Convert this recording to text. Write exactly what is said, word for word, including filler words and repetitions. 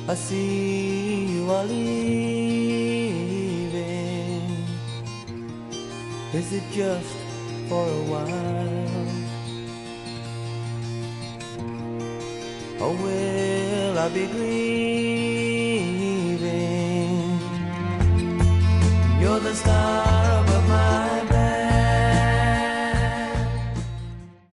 I see you are leaving. Is it just for a while? Or will I be grieving? You're the star